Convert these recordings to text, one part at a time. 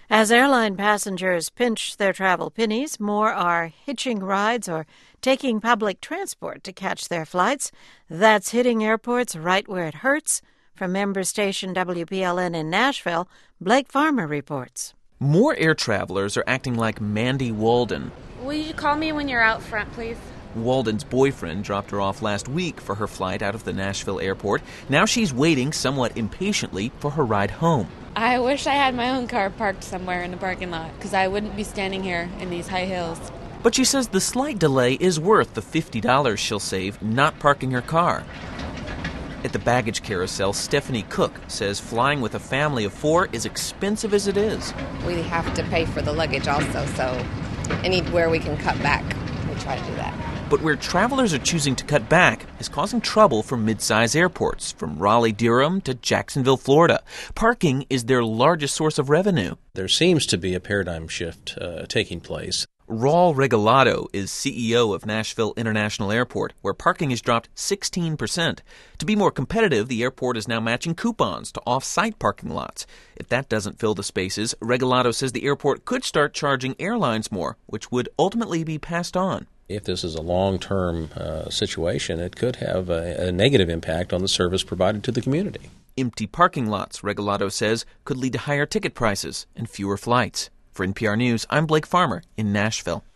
As airline passengers pinch their travel pennies, more are hitching rides or taking public transport to catch their flights. That's hitting airports right where it hurts. From member station WPLN in Nashville, Blake Farmer reports. More air travelers are acting like Mandy Walden. Will you call me when you're out front, please? Walden's boyfriend dropped her off last week for her flight out of the Nashville airport. Now she's waiting somewhat impatiently for her ride home. I wish I had my own car parked somewhere in the parking lot, because I wouldn't be standing here in these high hills. But she says the slight delay is worth the $50 she'll save not parking her car. At the baggage carousel, Stephanie Cook says flying with a family of 4 is expensive as it is. We have to pay for the luggage also, so anywhere we can cut back, we try to do that. But where travelers are choosing to cut back is causing trouble for mid-size airports, from Raleigh-Durham to Jacksonville, Florida. Parking is their largest source of revenue. There seems to be a paradigm shift taking place. Raul Regalado is CEO of Nashville International Airport, where parking has dropped 16%. To be more competitive, the airport is now matching coupons to off-site parking lots. If that doesn't fill the spaces, Regalado says the airport could start charging airlines more, which would ultimately be passed on. If this is a long-term situation, it could have a negative impact on the service provided to the community. Empty parking lots, Regalado says, could lead to higher ticket prices and fewer flights. For NPR News, I'm Blake Farmer in Nashville.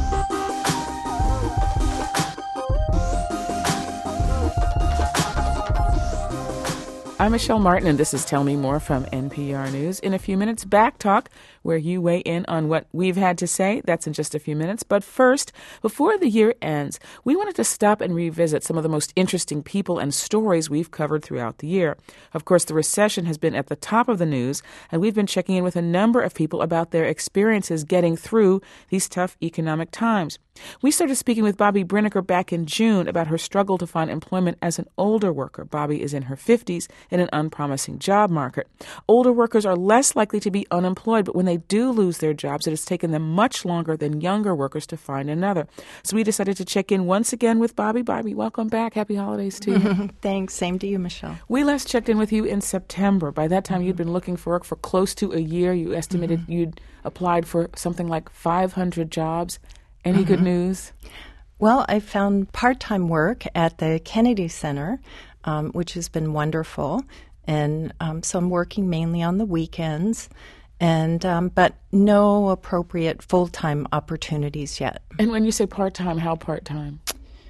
I'm Michelle Martin, and this is Tell Me More from NPR News. In a few minutes, Back Talk, where you weigh in on what we've had to say. That's in just a few minutes. But first, before the year ends, we wanted to stop and revisit some of the most interesting people and stories we've covered throughout the year. Of course, the recession has been at the top of the news, and we've been checking in with a number of people about their experiences getting through these tough economic times. We started speaking with Bobby Brinegar back in June about her struggle to find employment as an older worker. Bobby is in her 50s in an unpromising job market. Older workers are less likely to be unemployed, but when they do lose their jobs, it has taken them much longer than younger workers to find another. So we decided to check in once again with Bobby. Bobby, welcome back. Happy holidays to you. Thanks. Same to you, Michelle. We last checked in with you in September. By that time, you'd been looking for work for close to a year. You estimated you'd applied for something like 500 jobs. Any good news? Well, I found part-time work at the Kennedy Center, which has been wonderful. And so I'm working mainly on the weekends, and but no appropriate full-time opportunities yet. And when you say part-time, how part-time?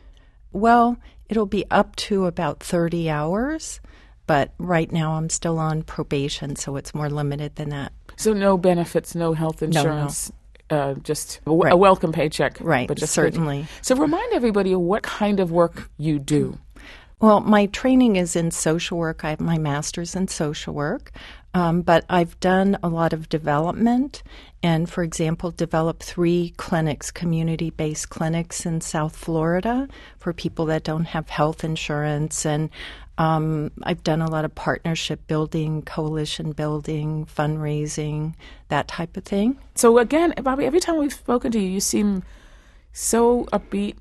Well, it'll be up to about 30 hours, but right now I'm still on probation, so it's more limited than that. So no benefits, no health insurance? No. Just a welcome paycheck. Right, but just certainly. So remind everybody what kind of work you do. Well, my training is in social work. I have my master's in social work, but I've done a lot of development and, for example, developed 3 clinics, community-based clinics in South Florida for people that don't have health insurance. And I've done a lot of partnership building, coalition building, fundraising, that type of thing. So again, Bobby, every time we've spoken to you, you seem so upbeat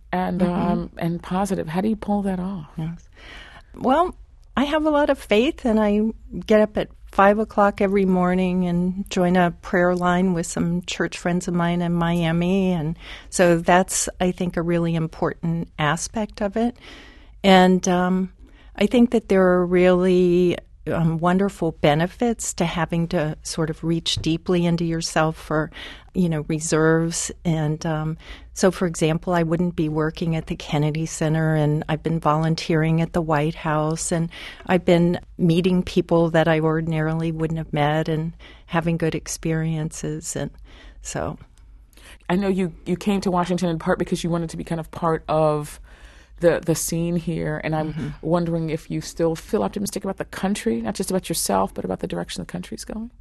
and positive. How do you pull that off? Yes. Well, I have a lot of faith, and I get up at 5 o'clock every morning and join a prayer line with some church friends of mine in Miami. And so that's, I think, a really important aspect of it. And I think that there are really wonderful benefits to having to sort of reach deeply into yourself for, reserves. And so, for example, I wouldn't be working at the Kennedy Center, and I've been volunteering at the White House, and I've been meeting people that I ordinarily wouldn't have met and having good experiences. And so I know you came to Washington in part because you wanted to be kind of part of the scene here, and I'm wondering if you still feel optimistic about the country, not just about yourself, but about the direction the country's going?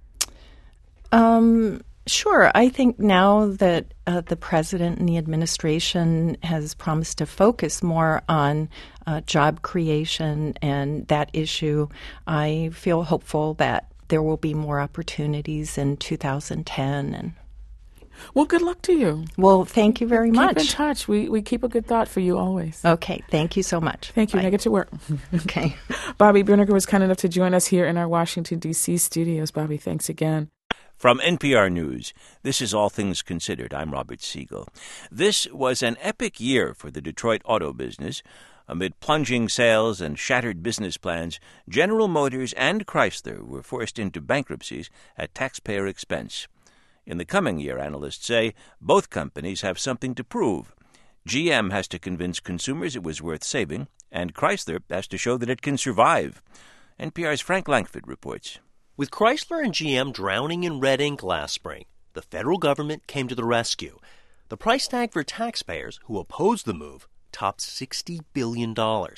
Sure. I think now that the president and the administration has promised to focus more on job creation and that issue, I feel hopeful that there will be more opportunities in 2010. And well, good luck to you. Well, thank you very much. Keep in touch. We keep a good thought for you always. Okay. Thank you so much. Thank you. Bye. Now get to work. Okay. Bobby Brinegar was kind enough to join us here in our Washington, D.C. studios. Bobby, thanks again. From NPR News, this is All Things Considered. I'm Robert Siegel. This was an epic year for the Detroit auto business. Amid plunging sales and shattered business plans, General Motors and Chrysler were forced into bankruptcies at taxpayer expense. In the coming year, analysts say, both companies have something to prove. GM has to convince consumers it was worth saving, and Chrysler has to show that it can survive. NPR's Frank Langford reports. With Chrysler and GM drowning in red ink last spring, the federal government came to the rescue. The price tag for taxpayers who opposed the move topped $60 billion.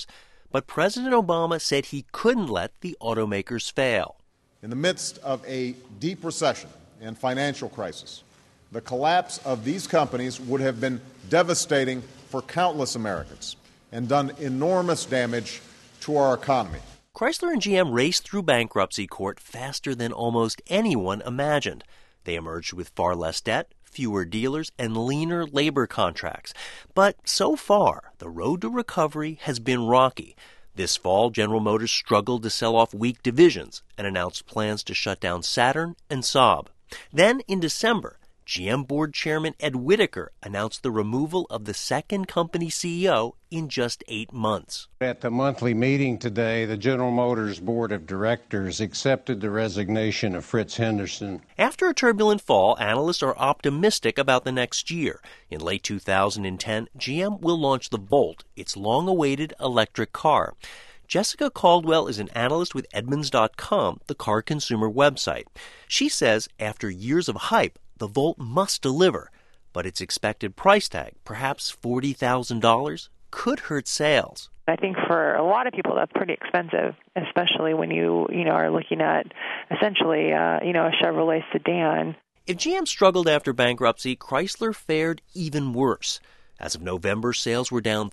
But President Obama said he couldn't let the automakers fail. In the midst of a deep recession and financial crisis, the collapse of these companies would have been devastating for countless Americans and done enormous damage to our economy. Chrysler and GM raced through bankruptcy court faster than almost anyone imagined. They emerged with far less debt, fewer dealers, and leaner labor contracts. But so far, the road to recovery has been rocky. This fall, General Motors struggled to sell off weak divisions and announced plans to shut down Saturn and Saab. Then, in December, GM board chairman Ed Whittaker announced the removal of the second company CEO in just 8 months. At the monthly meeting today, the General Motors board of directors accepted the resignation of Fritz Henderson. After a turbulent fall, analysts are optimistic about the next year. In late 2010, GM will launch the Volt, its long-awaited electric car. Jessica Caldwell is an analyst with Edmunds.com, the car consumer website. She says after years of hype, the Volt must deliver, but its expected price tag, perhaps $40,000, could hurt sales. I think for a lot of people that's pretty expensive, especially when you are looking at essentially a Chevrolet sedan. If GM struggled after bankruptcy, Chrysler fared even worse. As of November, sales were down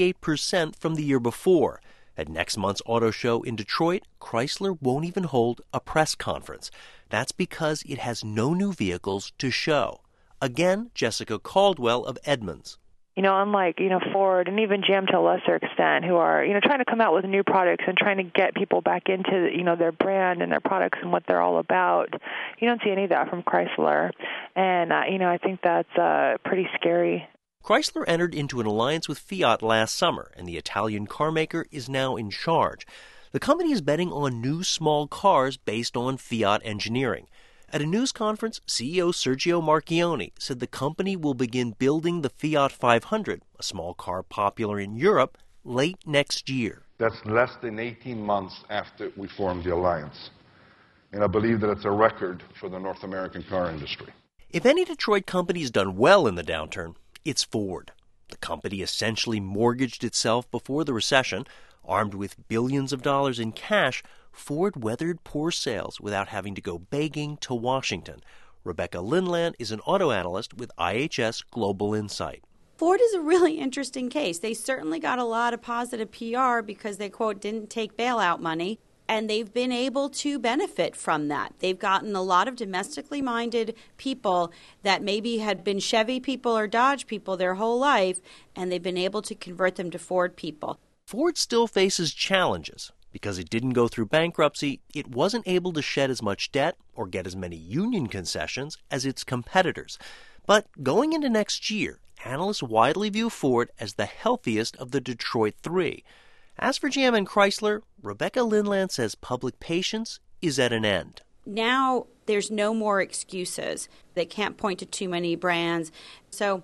38% from the year before. At next month's auto show in Detroit, Chrysler won't even hold a press conference. That's because it has no new vehicles to show. Again, Jessica Caldwell of Edmunds. Unlike, Ford and even GM to a lesser extent, who are, trying to come out with new products and trying to get people back into, their brand and their products and what they're all about. You don't see any of that from Chrysler. And, I think that's pretty scary. Chrysler entered into an alliance with Fiat last summer, and the Italian carmaker is now in charge. The company is betting on new small cars based on Fiat engineering. At a news conference, CEO Sergio Marchionne said the company will begin building the Fiat 500, a small car popular in Europe, late next year. That's less than 18 months after we formed the alliance. And I believe that it's a record for the North American car industry. If any Detroit company has done well in the downturn, it's Ford. The company essentially mortgaged itself before the recession. Armed with billions of dollars in cash, Ford weathered poor sales without having to go begging to Washington. Rebecca Lindland is an auto analyst with IHS Global Insight. Ford is a really interesting case. They certainly got a lot of positive PR because they, quote, didn't take bailout money, and they've been able to benefit from that. They've gotten a lot of domestically minded people that maybe had been Chevy people or Dodge people their whole life, and they've been able to convert them to Ford people. Ford still faces challenges. Because it didn't go through bankruptcy, it wasn't able to shed as much debt or get as many union concessions as its competitors. But going into next year, analysts widely view Ford as the healthiest of the Detroit three. As for GM and Chrysler, Rebecca Lindland says public patience is at an end. Now there's no more excuses. They can't point to too many brands. So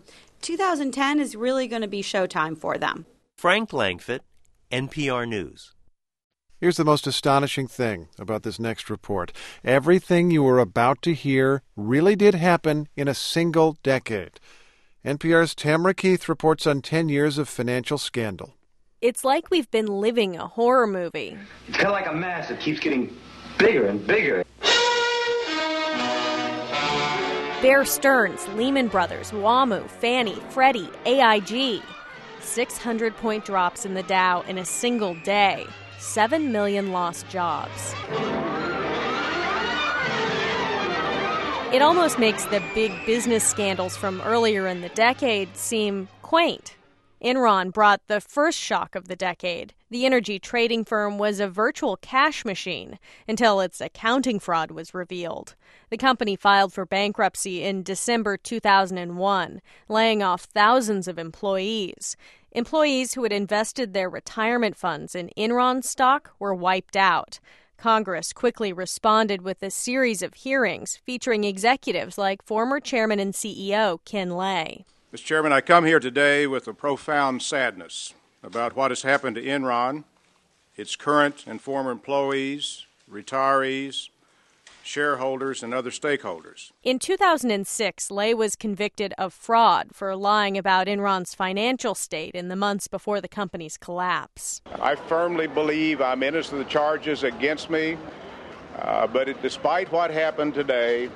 2010 is really going to be showtime for them. Frank Langford, NPR News. Here's the most astonishing thing about this next report. Everything you are about to hear really did happen in a single decade. NPR's Tamara Keith reports on 10 years of financial scandal. It's like we've been living a horror movie. It's kind of like a mass that keeps getting bigger and bigger. Bear Stearns, Lehman Brothers, WAMU, Fannie, Freddie, AIG. 600-point drops in the Dow in a single day. 7 million lost jobs. It almost makes the big business scandals from earlier in the decade seem quaint. Enron brought the first shock of the decade. The energy trading firm was a virtual cash machine until its accounting fraud was revealed. The company filed for bankruptcy in December 2001, laying off thousands of employees. Employees who had invested their retirement funds in Enron stock were wiped out. Congress quickly responded with a series of hearings featuring executives like former chairman and CEO Ken Lay. Mr. Chairman, I come here today with a profound sadness about what has happened to Enron, its current and former employees, retirees, shareholders, and other stakeholders. In 2006, Lay was convicted of fraud for lying about Enron's financial state in the months before the company's collapse. I firmly believe I'm innocent of the charges against me, but despite what happened today,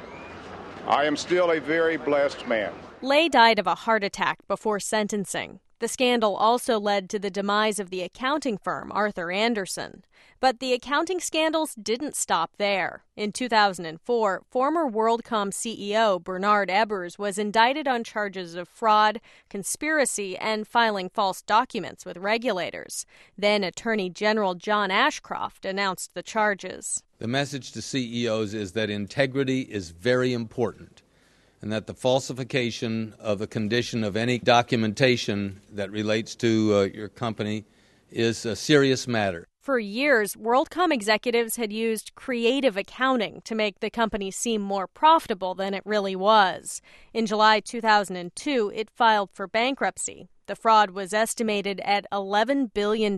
I am still a very blessed man. Lay died of a heart attack before sentencing. The scandal also led to the demise of the accounting firm Arthur Andersen. But the accounting scandals didn't stop there. In 2004, former WorldCom CEO Bernard Ebbers was indicted on charges of fraud, conspiracy, and filing false documents with regulators. Then Attorney General John Ashcroft announced the charges. The message to CEOs is that integrity is very important, and that the falsification of the condition of any documentation that relates to your company is a serious matter. For years, WorldCom executives had used creative accounting to make the company seem more profitable than it really was. In July 2002, it filed for bankruptcy. The fraud was estimated at $11 billion.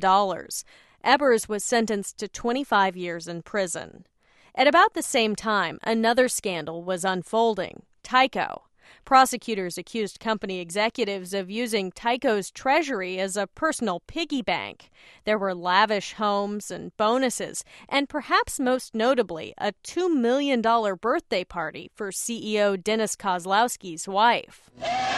Ebbers was sentenced to 25 years in prison. At about the same time, another scandal was unfolding. Tyco. Prosecutors accused company executives of using Tyco's treasury as a personal piggy bank. There were lavish homes and bonuses, and perhaps most notably, a $2 million birthday party for CEO Dennis Kozlowski's wife.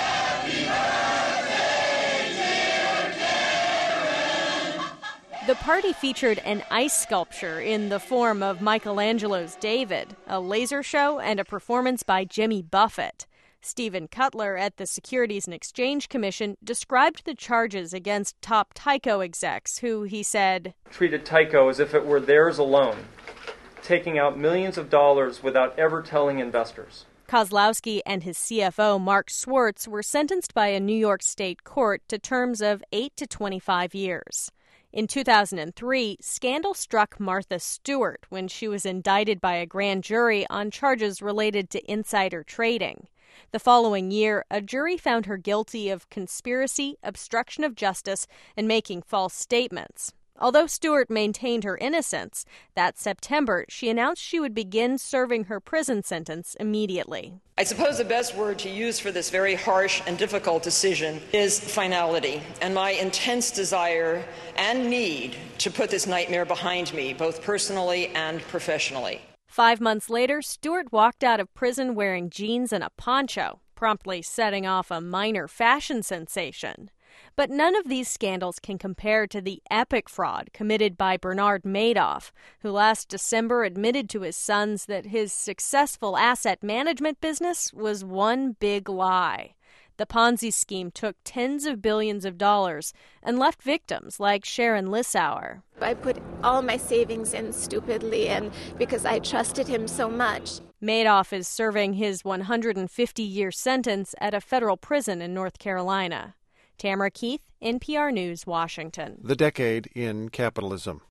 The party featured an ice sculpture in the form of Michelangelo's David, a laser show, and a performance by Jimmy Buffett. Stephen Cutler at the Securities and Exchange Commission described the charges against top Tyco execs who, he said, treated Tyco as if it were theirs alone, taking out millions of dollars without ever telling investors. Kozlowski and his CFO, Mark Schwartz, were sentenced by a New York state court to terms of 8 to 25 years. In 2003, scandal struck Martha Stewart when she was indicted by a grand jury on charges related to insider trading. The following year, a jury found her guilty of conspiracy, obstruction of justice, and making false statements. Although Stewart maintained her innocence, that September she announced she would begin serving her prison sentence immediately. I suppose the best word to use for this very harsh and difficult decision is finality, and my intense desire and need to put this nightmare behind me, both personally and professionally. 5 months later, Stewart walked out of prison wearing jeans and a poncho, promptly setting off a minor fashion sensation. But none of these scandals can compare to the epic fraud committed by Bernard Madoff, who last December admitted to his sons that his successful asset management business was one big lie. The Ponzi scheme took tens of billions of dollars and left victims like Sharon Lissauer. I put all my savings in stupidly and because I trusted him so much. Madoff is serving his 150-year sentence at a federal prison in North Carolina. Tamara Keith, NPR News, Washington. The Decade in Capitalism.